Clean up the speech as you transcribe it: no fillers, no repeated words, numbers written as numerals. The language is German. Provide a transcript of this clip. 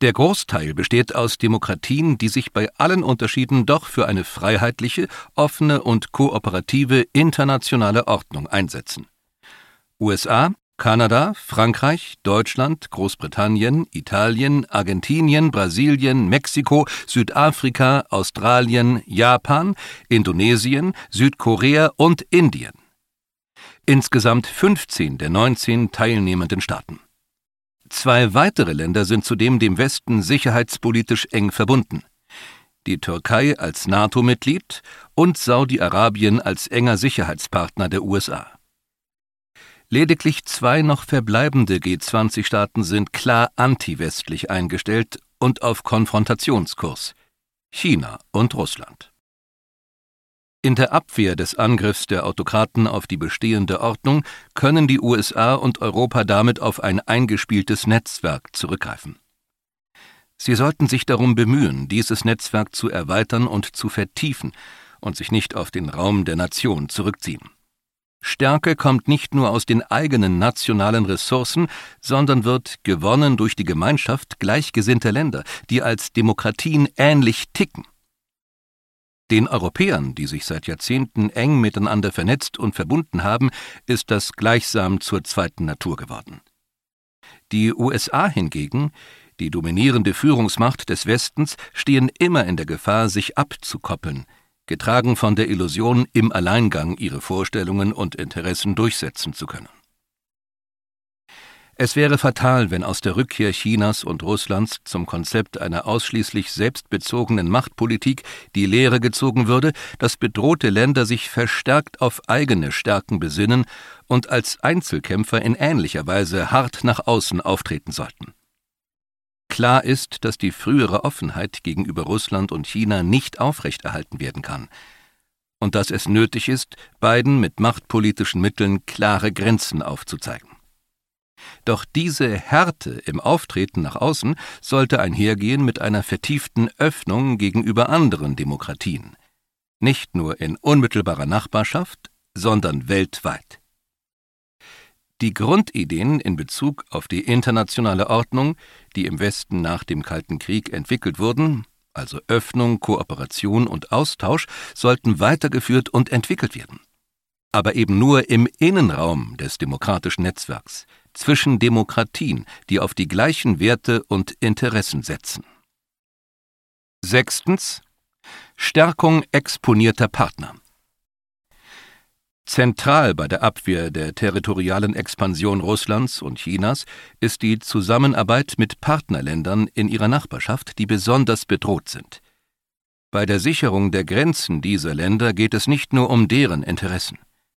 Der Großteil besteht aus Demokratien, die sich bei allen Unterschieden doch für eine freiheitliche, offene und kooperative internationale Ordnung einsetzen. USA, Kanada, Frankreich, Deutschland, Großbritannien, Italien, Argentinien, Brasilien, Mexiko, Südafrika, Australien, Japan, Indonesien, Südkorea und Indien. Insgesamt 15 der 19 teilnehmenden Staaten. 2 weitere Länder sind zudem dem Westen sicherheitspolitisch eng verbunden: die Türkei als NATO-Mitglied und Saudi-Arabien als enger Sicherheitspartner der USA. Lediglich 2 noch verbleibende G20-Staaten sind klar anti-westlich eingestellt und auf Konfrontationskurs: China und Russland. In der Abwehr des Angriffs der Autokraten auf die bestehende Ordnung können die USA und Europa damit auf ein eingespieltes Netzwerk zurückgreifen. Sie sollten sich darum bemühen, dieses Netzwerk zu erweitern und zu vertiefen und sich nicht auf den Raum der Nation zurückziehen. Stärke kommt nicht nur aus den eigenen nationalen Ressourcen, sondern wird gewonnen durch die Gemeinschaft gleichgesinnter Länder, die als Demokratien ähnlich ticken. Den Europäern, die sich seit Jahrzehnten eng miteinander vernetzt und verbunden haben, ist das gleichsam zur zweiten Natur geworden. Die USA hingegen, die dominierende Führungsmacht des Westens, stehen immer in der Gefahr, sich abzukoppeln, getragen von der Illusion, im Alleingang ihre Vorstellungen und Interessen durchsetzen zu können. Es wäre fatal, wenn aus der Rückkehr Chinas und Russlands zum Konzept einer ausschließlich selbstbezogenen Machtpolitik die Lehre gezogen würde, dass bedrohte Länder sich verstärkt auf eigene Stärken besinnen und als Einzelkämpfer in ähnlicher Weise hart nach außen auftreten sollten. Klar ist, dass die frühere Offenheit gegenüber Russland und China nicht aufrechterhalten werden kann und dass es nötig ist, beiden mit machtpolitischen Mitteln klare Grenzen aufzuzeigen. Doch diese Härte im Auftreten nach außen sollte einhergehen mit einer vertieften Öffnung gegenüber anderen Demokratien, nicht nur in unmittelbarer Nachbarschaft, sondern weltweit. Die Grundideen in Bezug auf die internationale Ordnung, die im Westen nach dem Kalten Krieg entwickelt wurden, also Öffnung, Kooperation und Austausch, sollten weitergeführt und entwickelt werden. Aber eben nur im Innenraum des demokratischen Netzwerks, zwischen Demokratien, die auf die gleichen Werte und Interessen setzen. 6. Stärkung exponierter Partner. Zentral bei der Abwehr der territorialen Expansion Russlands und Chinas ist die Zusammenarbeit mit Partnerländern in ihrer Nachbarschaft, die besonders bedroht sind. Bei der Sicherung der Grenzen dieser Länder geht es nicht nur um deren Interessen.